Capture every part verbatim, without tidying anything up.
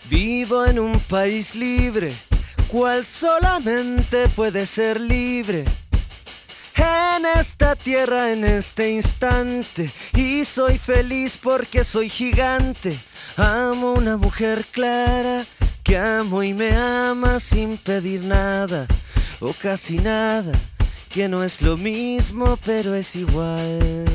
Vivo en un país libre, cual solamente puede ser libre. En esta tierra, en este instante, y soy feliz porque soy gigante. Amo una mujer clara, que amo y me ama sin pedir nada, o casi nada, que no es lo mismo pero es igual.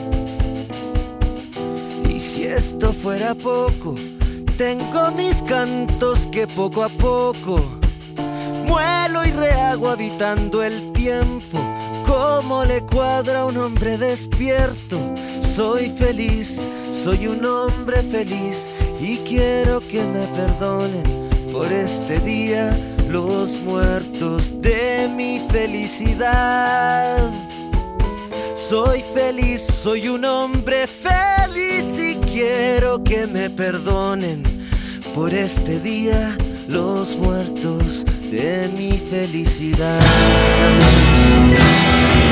Y si esto fuera poco, tengo mis cantos que poco a poco muelo y rehago habitando el tiempo. Como le cuadra a un hombre despierto. Soy feliz, soy un hombre feliz, y quiero que me perdonen por este día los muertos de mi felicidad. Soy feliz, soy un hombre feliz, y quiero que me perdonen por este día los muertos de mi felicidad.